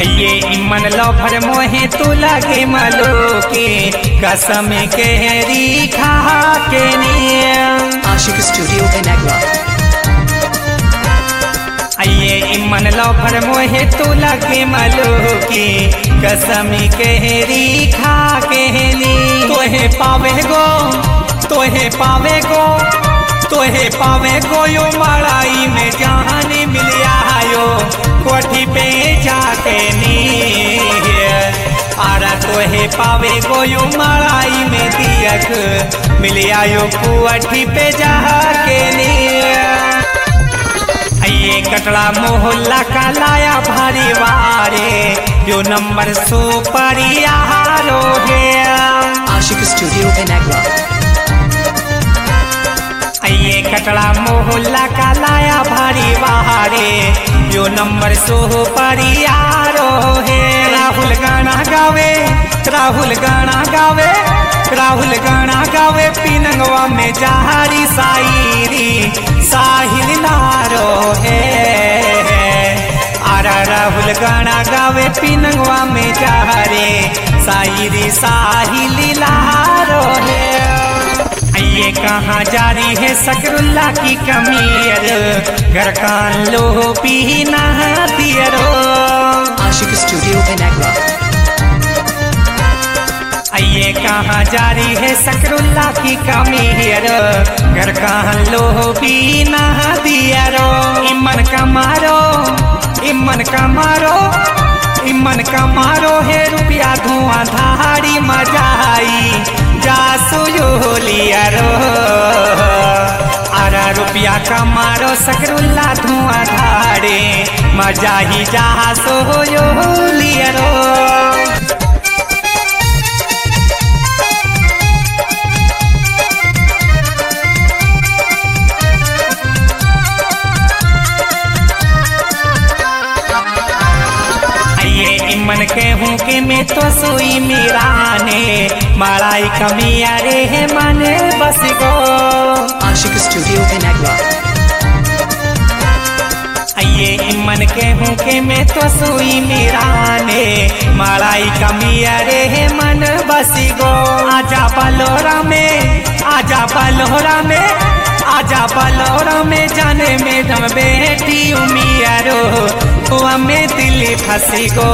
ये इमन लफर मोहे तू लगे मलो के कसम के री खा के Ashik Studio in Agua. ये इमन लफर मोहे तू लगे मलो के कसम के री खा के तोहे पावे गो यो मड़ाई में जान मिलिया यो कोठी पे जाके आरा तोहे पावे गो यो मड़ाई में दियक मिलिया यो कोठी पे जाके ये कटड़ा मोहल्ला का लाया भारी वारे जो नंबर सो परिया रो है Ashik Studio in Agua. ये कटड़ा मोहल्ला का लाया भारी वारे जो नंबर सो परिया रो है राहुल गाना गावे पिनंगवा में जहारी साहिल नारो है आरा राहुल गाना गावे पिनंगवा में जहारे साहिल लारो है ये कहाँ जारी है सकरुल्ला की कमीर घर कान लो पीना दियरो Ashik Studio in Agua. ये कहाँ जारी है सकरुल्ला की कमीर घर कान लो पीना दियरो इमन का मारो है रुपया धुआं धाड़ी मजाई जासु यो लियारो आरा रुपया का मारो सकरुल्ला धुआं धाड़े मजा ही जासु यो लियारो मन के हूँ कि मैं तो सोई मीराने मालाई कमिया रे है माने बस गो Ashik Studio in Agua. ये मन के हूँ कि मैं तो सोई मीराने मालाई कमिया रे है मन बस गो आजा बलोरा में जाने में दम बेटी उमियारो हमें दिल फंसी गो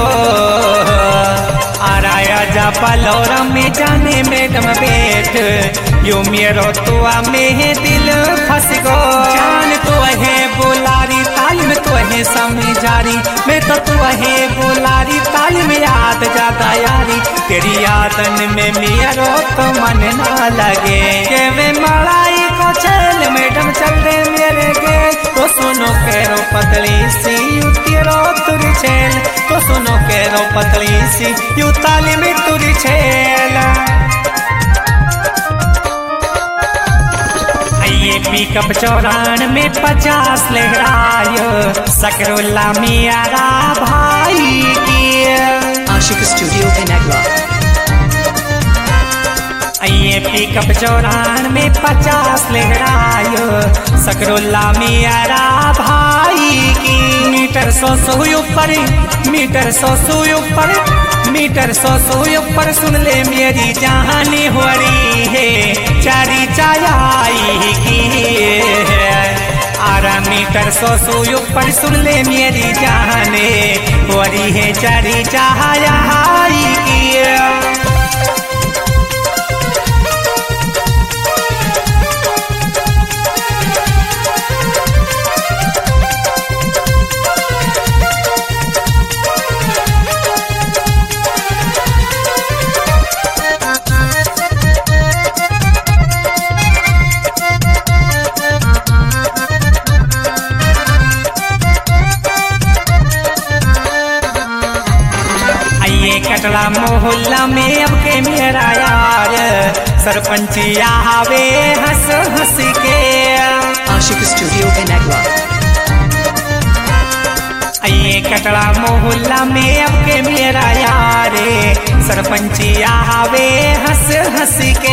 आराया जा बलोरा में जाने में दम बेट यो मेरो तो हमें दिल फंस गो जान तो है बोलारी तालीम तो है समझारी मैं तो तू है बोलारी तालीम याद जाता यारी तेरी यादन में मेरो तो मन ना लगे के वे मड़ाई को चल मैडम चल दे मेरे के तो सुनो केरो पतली सी यू तेरो तुरी छेल तो सुनो केरो पतली सी यू ताली में तुरी छेल ये पिकअप 94 में 50 लहरायो सकरुल्ला मियारा भाई की Ashik Studio in Agua. ये पिकअप 94 में 50 लहरायो सकरुल्ला मियारा भाई की मीटर 100 ऊपर सुन ले मेरी जानी हो रही है चारी चायाई की आरा मीटर 100 ऊपर सुन ले मेरी जाने हो रही है चारी चायाई की कटड़ा मोहल्ला में अब के मेरा यार सरपंचिया आवे हंस के Ashik Studio in Agua. ये कटड़ा मोहल्ला में अब के मेरा यार सरपंचिया आवे हंस के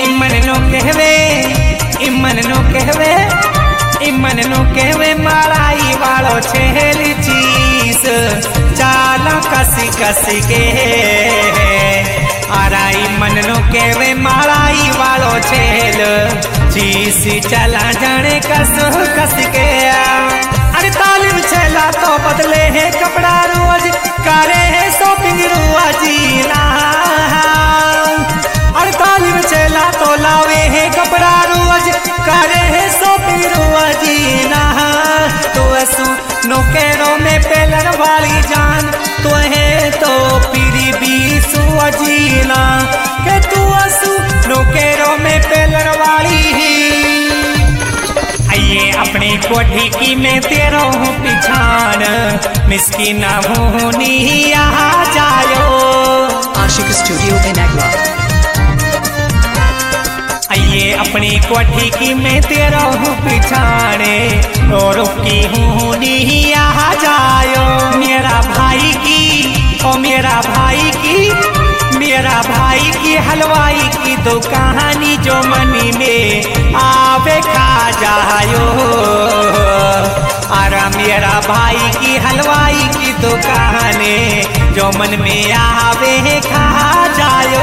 इमन नो कहवे माराई वालो छेल चीज चाला का कसी कसी के आराई मननो के वे माराई वालो छेल चीसी चला जाने कस कस के अरे तालिम छेला तो बदले है कपड़ा रोज करे है शॉपिंग रोजीना अरे तालिम छेला तो लावे है कपड़ा रोज करे है शॉपिंग रोजीना तो असु नौकेरों में पेलर वाली जान तो है तो पीरी भी सुअजीना के तू असु नौकेरों में पेलर वाली ही आइए अपनी कोठी की मैं तेरो हूँ पिछान मिस्किना होनी यहाँ जायो Ashik Studio in Agua. आइए अपनी कोठी की मैं तेरा हूँ पिछाने और की होनी यहाँ जायो मेरा भाई की ओ मेरा भाई की हलवाई की दो कहानी जो मनी में आवे खा जायो आरा मेरा भाई की हलवाई की दो कहानी जो मन में आवे खा जायो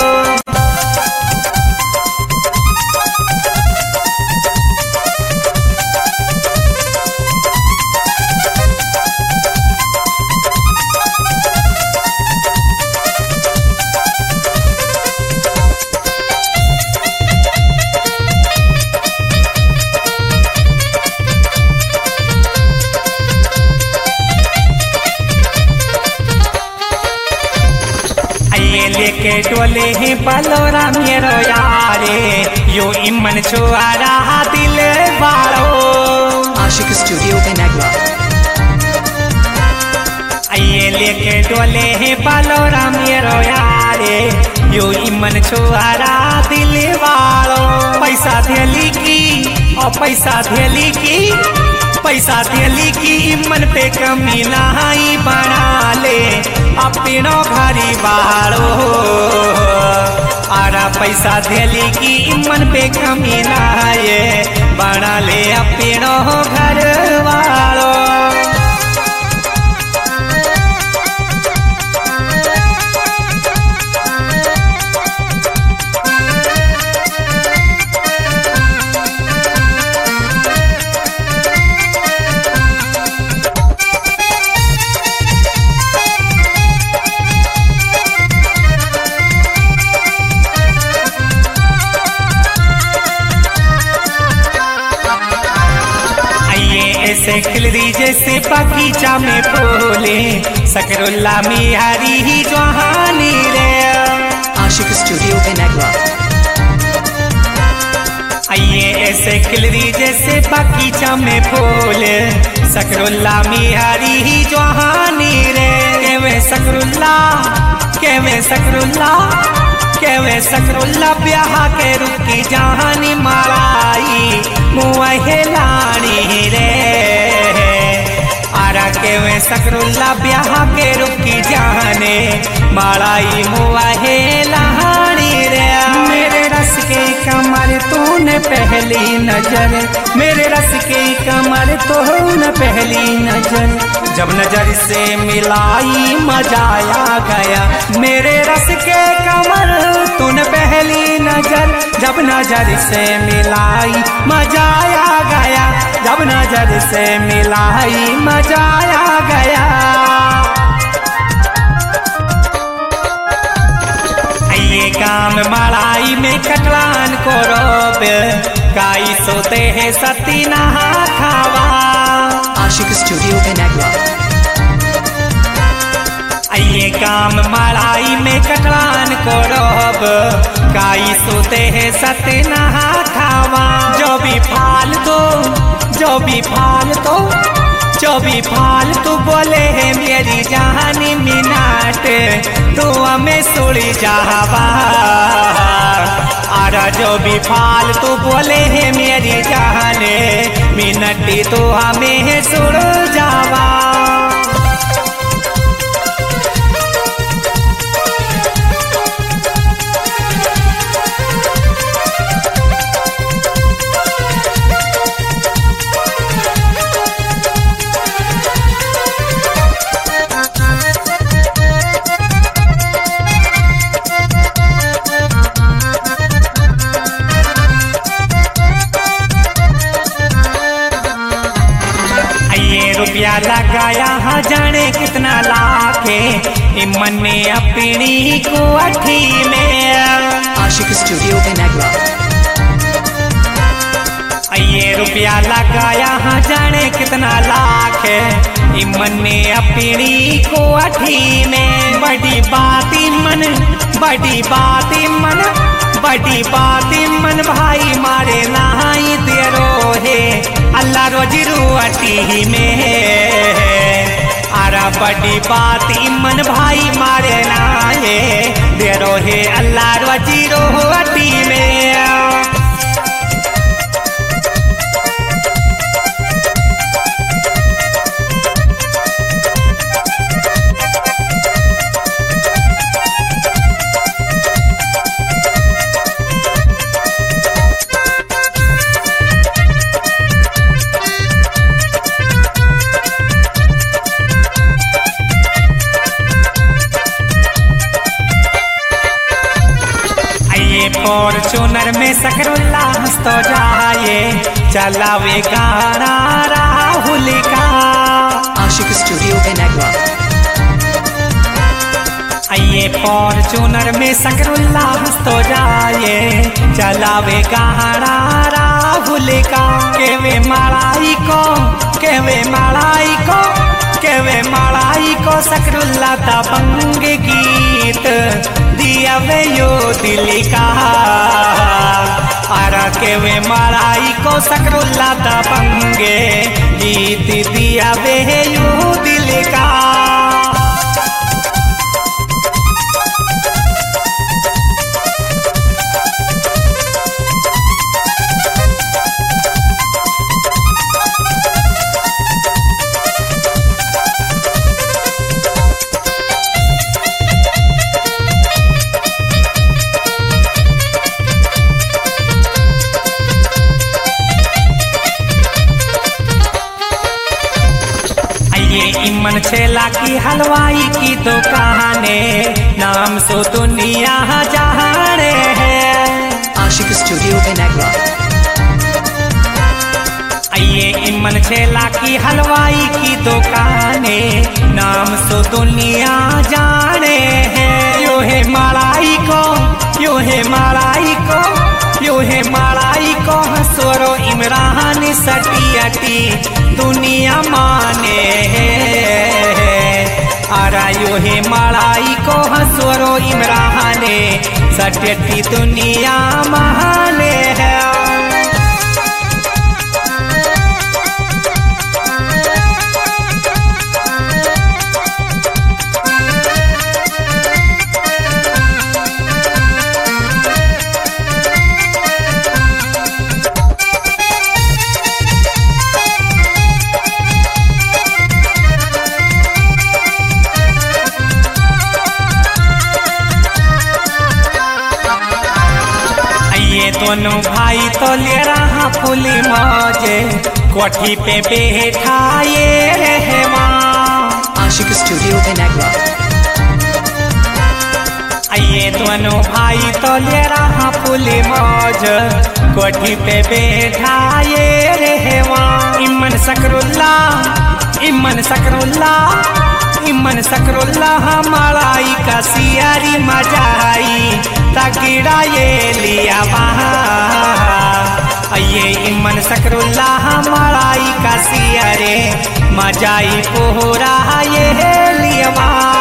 लेके टोले ही पलोरा मेरो यारे यो इमन छुआरा दिल वालो Ashik Studio in Agua. आइए लेके टोले ही पलोरा मेरो यारे यो इमन छुआरा दिल वालो पैसा धेली की और पैसा धेली की इमन पे कमी नहीं बना ले अपनो घरी बाड़ो आरा पैसा धेली की इमन पे कमी नाये बना ले अपनो घर वालो ऐसे खिल दी जैसे बगीचा में फूले सकरुल्ला मियारी ही जहानी रे Ashik Studio in Agua. आइए ऐसे खिल दी जैसे बगीचा में फूले सकरुल्ला मियारी ही जहानी रे केवे सकरुल्ला ब्याह के रुकी जहानी माराई मुँह लानी रे आरा केवे सकरुल्ला ब्याह के रुकी जाने माराई मुँह लानी रे मेरे रस के कमर तूने पहली नजर मेरे रस के कमर तूने पहली नजर जब नजर से मिलाई मजा आ गया मेरे रस के कमर तूने पहली नजर जब नजर से मिलाई मजा आ गया जब नजर से मिलाई मजा आ गया ये काम मलाई में कटवान को रोप गाई सोते हैं सती नहा खावा Ashik Studio in Agua. ये काम मलाई में कटवान को रोप गाई सोते हैं सती नहा खावा जो भी फालतू बोले है मेरी जहानी मिनाट तू हमें सुड़ी जावा आरा जो भी फालतू बोले है मेरी जहाने मिनटी तू हमें सुड़ जावा जाने कितना लाखे इमन ने अपनी कोठी में। Ashik Studio Benagua. ये रुपया लगाया हाँ जाने कितना लाख इमन ने अपनी कोठी में। बड़ी बात इमन, बड़ी बात इमन, बड़ी बात इमन भाई मारे नहाई देरो है अल्लाह रोजी रोटी में। आरा बड़ी बात इमन भाई मारे नहाए देरो है अल्लाह रोजी रोटी में। फॉर्चूनर में सकरुल्ला हंसतो जाए चलावे गाना राहुल का। Ashik Studio Benagua. ये फॉर्चूनर में सकरुल्ला हंसतो जाए चलावे गाना राहुल का। केवे मालाई को, केवे मालाई को, केवे मालाई को सकरुल्ला दबंग गीत दिया वे यो दिल का। आरा केवे मालाई को सकरुल्ला दबंगे गीत दिया वे यो दिल का। इमन छेला की हलवाई की दुकाने नाम सो दुनिया जाने है। Ashik Studio Benagua. ये इमन छेला की हलवाई की दुकाने नाम सो दुनिया जाने है। यो है मलाई को, यो है मलाई को, यो है मलाई को हंसोरो इमरान सटियटी दुनिया माने है। आरा यो है मलाई को हंसोरो इमरान सटियटी दुनिया माने है। दोनों भाई तो ले रहा फूली मौजे कोठी पे बैठा ये रहमा। Ashik Studio Benagua. ये दोनों भाई तो ले रहा फूली मौज कोठी पे बैठा ये रहमा। इमन सकरुल्ला, इमन सकरुल्ला, इमन सकरुल्ला मलाई का सियारी मजाई तगड़ा ये लिया वहाँ। ये इमन सकरुल्ला मलाई का सियारे मजाई पूरा ये लिया वहाँ।